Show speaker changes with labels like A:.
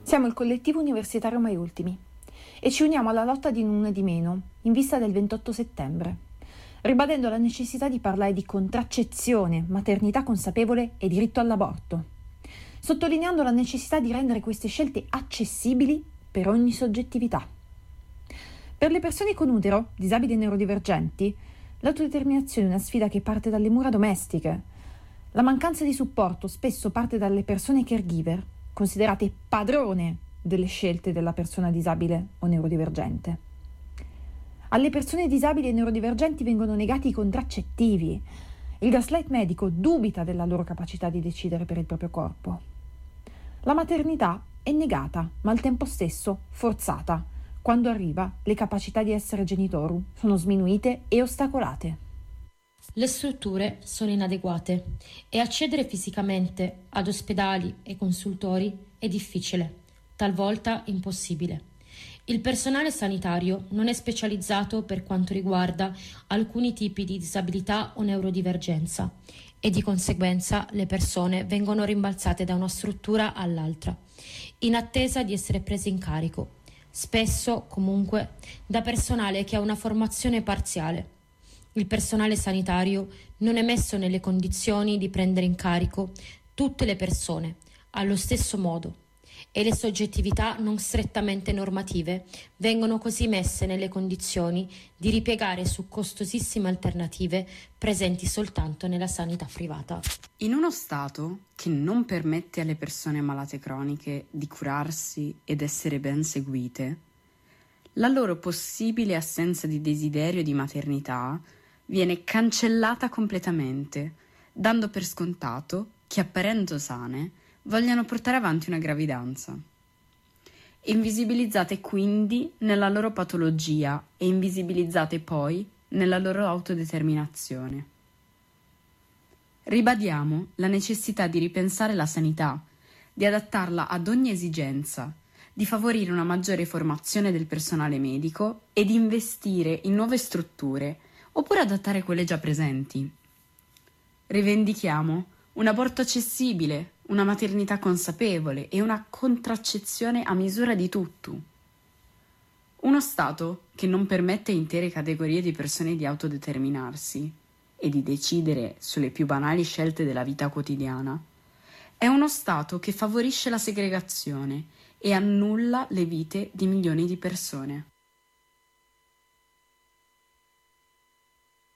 A: Siamo il collettivo universitario Mai Ultimi e ci uniamo alla lotta di Una di Meno in vista del 28 settembre, ribadendo la necessità di parlare di contraccezione, maternità consapevole e diritto all'aborto, sottolineando la necessità di rendere queste scelte accessibili per ogni soggettività. Per le persone con utero, disabili e neurodivergenti, l'autodeterminazione è una sfida che parte dalle mura domestiche. La mancanza di supporto spesso parte dalle persone caregiver, considerate padrone delle scelte della persona disabile o neurodivergente. Alle persone disabili e neurodivergenti vengono negati i contraccettivi. Il gaslight medico dubita della loro capacità di decidere per il proprio corpo. La maternità è negata, ma al tempo stesso forzata. Quando arriva, le capacità di essere genitoru sono sminuite e ostacolate.
B: Le strutture sono inadeguate e accedere fisicamente ad ospedali e consultori è difficile, talvolta impossibile. Il personale sanitario non è specializzato per quanto riguarda alcuni tipi di disabilità o neurodivergenza e di conseguenza le persone vengono rimbalzate da una struttura all'altra, in attesa di essere prese in carico, spesso comunque da personale che ha una formazione parziale. Il personale sanitario non è messo nelle condizioni di prendere in carico tutte le persone allo stesso modo e le soggettività non strettamente normative vengono così messe nelle condizioni di ripiegare su costosissime alternative presenti soltanto nella sanità privata.
C: In uno Stato che non permette alle persone malate croniche di curarsi ed essere ben seguite, la loro possibile assenza di desiderio di maternità viene cancellata completamente, dando per scontato che, apparendo sane, vogliano portare avanti una gravidanza. Invisibilizzate quindi nella loro patologia e invisibilizzate poi nella loro autodeterminazione. Ribadiamo la necessità di ripensare la sanità, di adattarla ad ogni esigenza, di favorire una maggiore formazione del personale medico e di investire in nuove strutture oppure adattare quelle già presenti. Rivendichiamo un aborto accessibile, una maternità consapevole e una contraccezione a misura di tutti. Uno Stato che non permette a intere categorie di persone di autodeterminarsi e di decidere sulle più banali scelte della vita quotidiana è uno Stato che favorisce la segregazione e annulla le vite di milioni di persone.